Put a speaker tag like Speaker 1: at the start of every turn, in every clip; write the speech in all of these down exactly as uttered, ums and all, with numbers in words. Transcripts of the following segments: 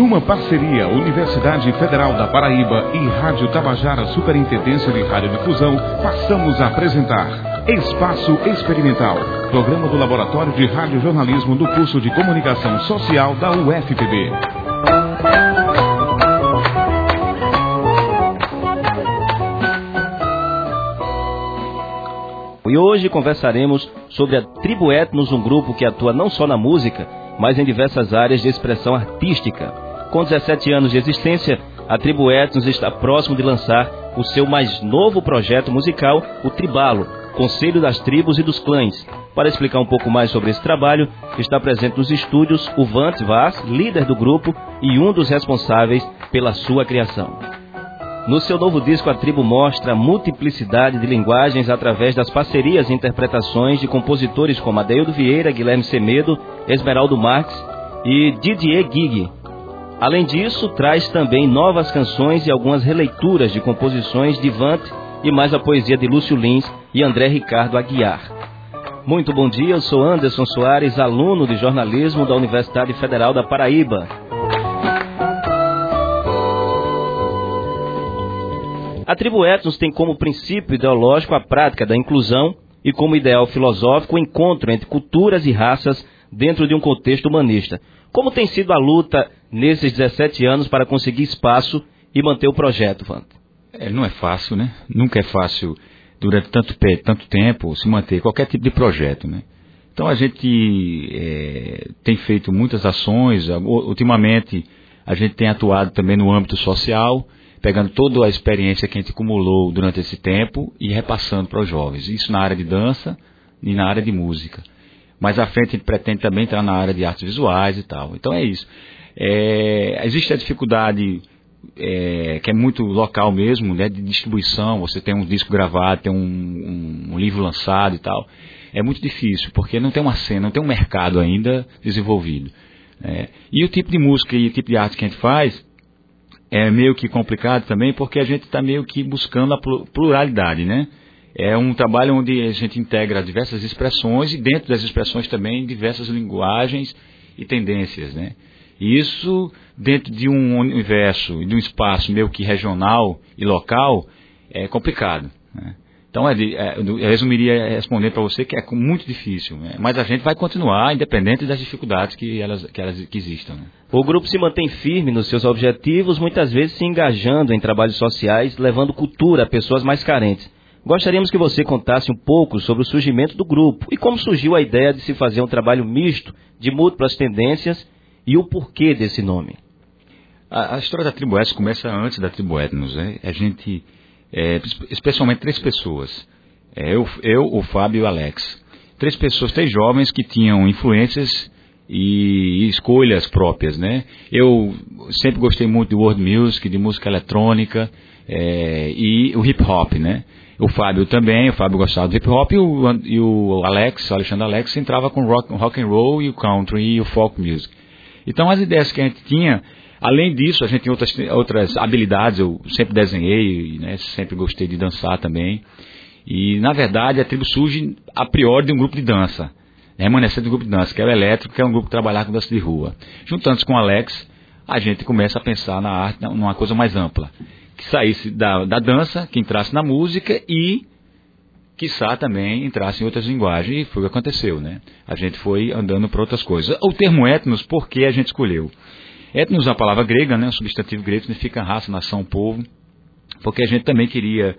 Speaker 1: Numa parceria Universidade Federal da Paraíba e Rádio Tabajara Superintendência de Radiodifusão, passamos a apresentar Espaço Experimental, programa do Laboratório de Radiojornalismo do curso de Comunicação Social da U F P B.
Speaker 2: E hoje conversaremos sobre a Tribo Etnos, um grupo que atua não só na música, mas em diversas áreas de expressão artística. Com dezessete anos de existência, a Tribo Etnos está próximo de lançar o seu mais novo projeto musical, o Tribalo, Conselho das Tribos e dos Clãs. Para explicar um pouco mais sobre esse trabalho, está presente nos estúdios o Vant Vaz, líder do grupo e um dos responsáveis pela sua criação. No seu novo disco, a tribo mostra a multiplicidade de linguagens através das parcerias e interpretações de compositores como Adeildo Vieira, Guilherme Semedo, Esmeraldo Marques e Didier Gig. Além disso, traz também novas canções e algumas releituras de composições de Vant e mais a poesia de Lúcio Lins e André Ricardo Aguiar. Muito bom dia, eu sou Anderson Soares, aluno de jornalismo da Universidade Federal da Paraíba. A Tribo Etnos tem como princípio ideológico a prática da inclusão e como ideal filosófico o encontro entre culturas e raças dentro de um contexto humanista. Como tem sido a luta nesses dezessete anos para conseguir espaço e manter o projeto, Vant?
Speaker 3: É, não é fácil, né? Nunca é fácil, durante tanto, tanto tempo, se manter qualquer tipo de projeto, né? Então a gente é, tem feito muitas ações. Ultimamente a gente tem atuado também no âmbito social, pegando toda a experiência que a gente acumulou durante esse tempo e repassando para os jovens. Isso na área de dança e na área de música. Mais à frente a gente pretende também entrar na área de artes visuais e tal. Então é isso. É, existe a dificuldade é, que é muito local mesmo, né, de distribuição. Você tem um disco gravado, tem um, um, um livro lançado e tal. É muito difícil, porque não tem uma cena, não tem um mercado ainda desenvolvido. É, e o tipo de música e o tipo de arte que a gente faz é meio que complicado também, porque a gente está meio que buscando a pluralidade, né? É um trabalho onde a gente integra diversas expressões e dentro das expressões também diversas linguagens e tendências, né? E isso dentro de um universo e de um espaço meio que regional e local é complicado, né? Então, eu resumiria respondendo para você que é muito difícil, né? Mas a gente vai continuar, independente das dificuldades que elas, que elas que existam, né?
Speaker 2: O grupo se mantém firme nos seus objetivos, muitas vezes se engajando em trabalhos sociais, levando cultura a pessoas mais carentes. Gostaríamos que você contasse um pouco sobre o surgimento do grupo e como surgiu a ideia de se fazer um trabalho misto de múltiplas tendências e o porquê desse nome.
Speaker 3: A, a história da Tribo Etnos começa antes da Tribo Etnos, né? A gente... É, especialmente três pessoas, é, eu, eu, o Fábio e o Alex. Três pessoas, três jovens que tinham influências e, e escolhas próprias, né? Eu sempre gostei muito de world music, de música eletrônica é, e o hip hop, né? O Fábio também, o Fábio gostava do hip hop e o, e o Alex, o Alexandre Alex, entrava com rock, rock and roll e o country e o folk music. Então as ideias que a gente tinha. Além disso, a gente tem outras, outras habilidades. Eu sempre desenhei, né, sempre gostei de dançar também. E, na verdade, a tribo surge a priori de um grupo de dança, remanescente de um grupo de dança, que é o Elétrico, que é um grupo que trabalha com dança de rua. Juntando-se com o Alex, a gente começa a pensar na arte, numa coisa mais ampla. Que saísse da, da dança, que entrasse na música e, quiçá, também entrasse em outras linguagens. E foi o que aconteceu, né? A gente foi andando para outras coisas. O termo etnos, por que a gente escolheu? Etnos é uma palavra grega, né? O substantivo grego significa raça, nação, povo, porque a gente também queria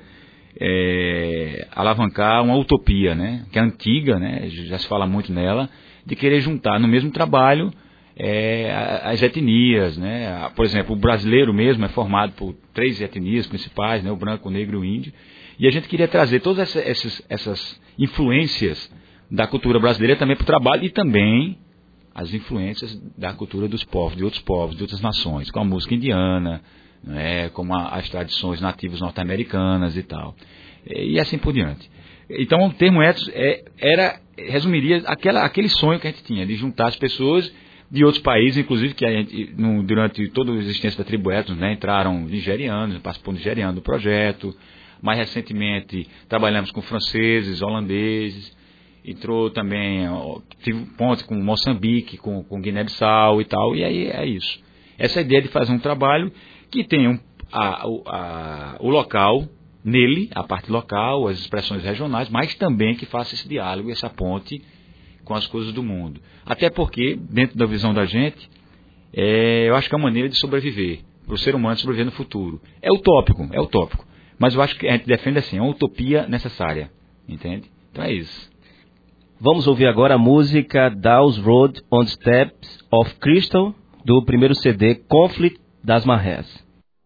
Speaker 3: é, alavancar uma utopia, né? Que é antiga, né? Já se fala muito nela, de querer juntar no mesmo trabalho é, as etnias, né? Por exemplo, o brasileiro mesmo é formado por três etnias principais, né? O branco, o negro e o índio, e a gente queria trazer todas essas, essas, essas influências da cultura brasileira também para o trabalho e também as influências da cultura dos povos, de outros povos, de outras nações, como a música indiana, né, como a, as tradições nativas norte-americanas e tal, e assim por diante. Então o termo etnos é, era, resumiria aquela, aquele sonho que a gente tinha, de juntar as pessoas de outros países, inclusive que a gente, no, durante toda a existência da Tribo Etnos, né, entraram nigerianos, participou nigeriano do projeto. Mais recentemente trabalhamos com franceses, holandeses, entrou também, tive ponte com Moçambique, com, com Guiné-Bissau e tal, e aí é isso. Essa ideia de fazer um trabalho que tenha um, a, a, o local nele, a parte local, as expressões regionais, mas também que faça esse diálogo, essa ponte com as coisas do mundo. Até porque, dentro da visão da gente, é, eu acho que é uma maneira de sobreviver, para o ser humano sobreviver no futuro. É utópico, é utópico. Mas eu acho que a gente defende assim, é uma utopia necessária, entende? Então é isso.
Speaker 2: Vamos ouvir agora a música Dawes Road on the Steps of Crystal, do primeiro C D Conflict das Marés.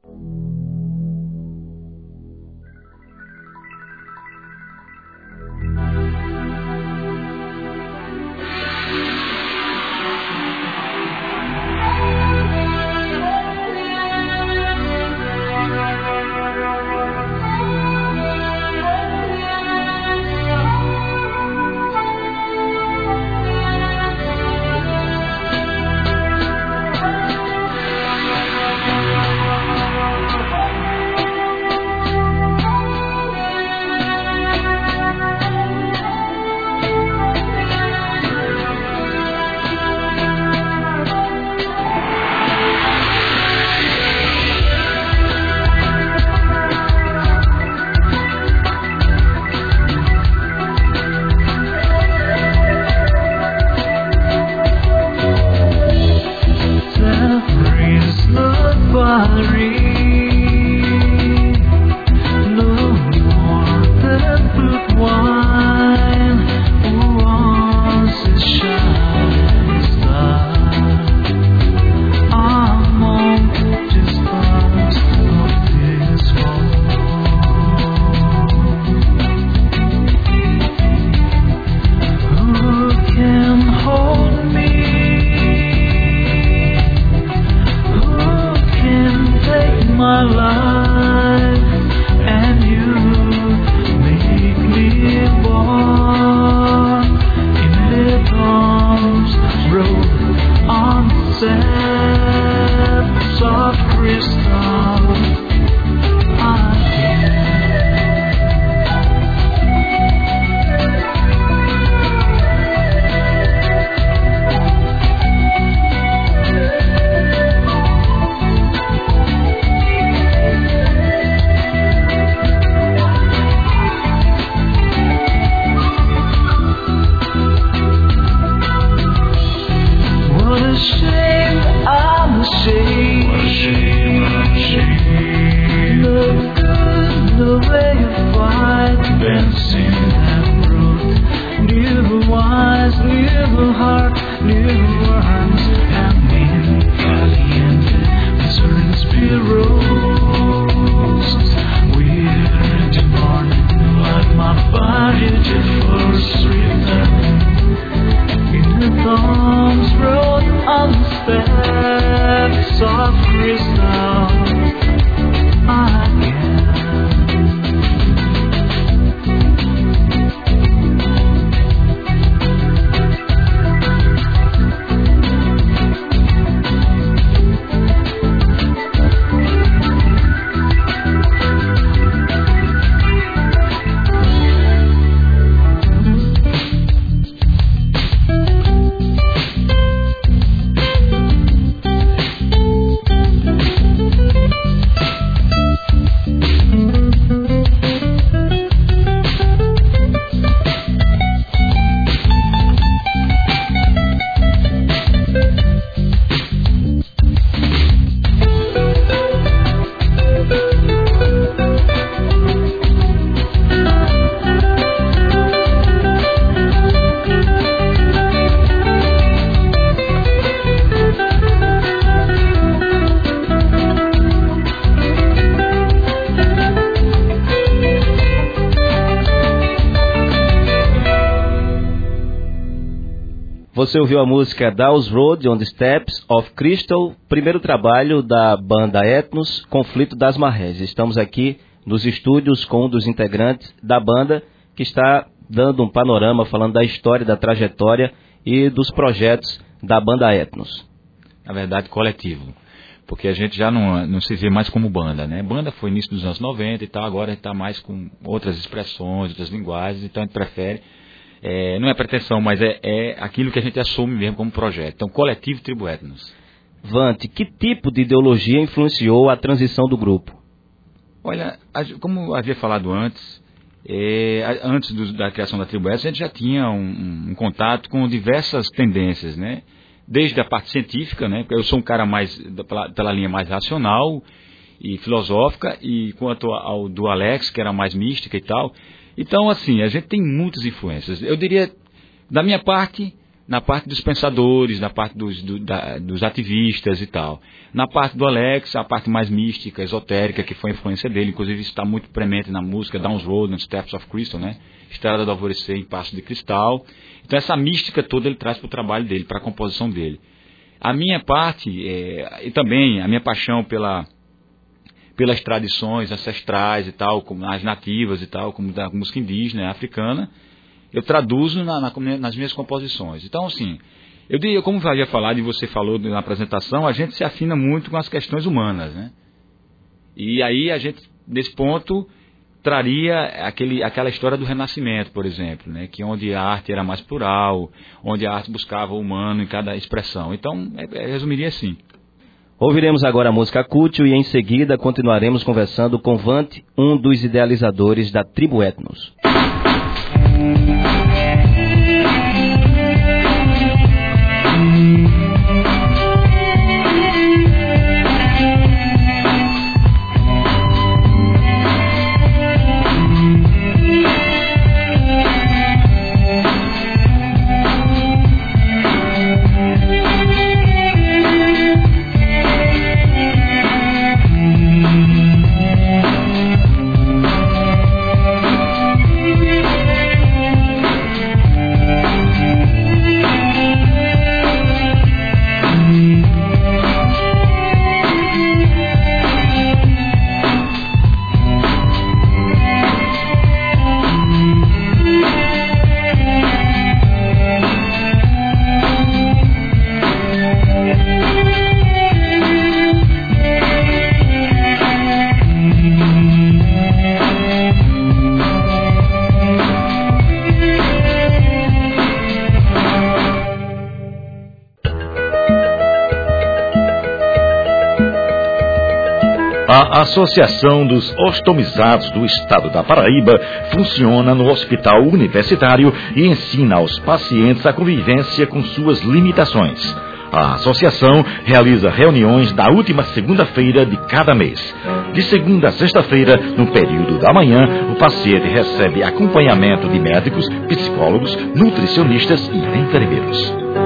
Speaker 2: Você ouviu a música Dawes Road on the Steps of Crystal, primeiro trabalho da banda Etnos, Conflito das Marés. Estamos aqui nos estúdios com um dos integrantes da banda, que está dando um panorama, falando da história, da trajetória e dos projetos da banda Etnos.
Speaker 3: Na verdade, coletivo, porque a gente já não, não se vê mais como banda, né? Banda foi início dos anos noventa e tal, agora a gente está mais com outras expressões, outras linguagens, então a gente prefere... É, não é pretensão, mas é, é aquilo que a gente assume mesmo como projeto. Então, coletivo Tribo Etnos.
Speaker 2: Vante, que tipo de ideologia influenciou a transição do grupo?
Speaker 3: Olha, como havia falado antes, é, antes do, da criação da Tribo S, a gente já tinha um, um contato com diversas tendências, né? Desde a parte científica, né? Porque eu sou um cara mais pela, pela linha mais racional e filosófica, e quanto ao do Alex, que era mais mística e tal. Então, assim, a gente tem muitas influências. Eu diria, da minha parte, na parte dos pensadores, na parte dos, do, da, dos ativistas e tal. Na parte do Alex, a parte mais mística, esotérica, que foi a influência dele. Inclusive, isso está muito premente na música Down's Road, Steps of Crystal, né? Estrada do Alvorecer em Passo de Cristal. Então, essa mística toda ele traz para o trabalho dele, para a composição dele. A minha parte, é, e também a minha paixão pela... pelas tradições ancestrais e tal, como as nativas e tal, como da música indígena, africana, eu traduzo na, na, nas minhas composições. Então, assim, eu, eu como havia falado e você falou na apresentação, a gente se afina muito com as questões humanas, né? E aí a gente, nesse ponto, traria aquele, aquela história do Renascimento, por exemplo, né? Que onde a arte era mais plural, onde a arte buscava o humano em cada expressão. Então, é, é, resumiria assim.
Speaker 2: Ouviremos agora a música Cútil e em seguida continuaremos conversando com Vante, um dos idealizadores da Tribo Etnos.
Speaker 4: A Associação dos Ostomizados do Estado da Paraíba funciona no Hospital Universitário e ensina aos pacientes a convivência com suas limitações. A associação realiza reuniões na última segunda-feira de cada mês. De segunda a sexta-feira, no período da manhã, o paciente recebe acompanhamento de médicos, psicólogos, nutricionistas e enfermeiros.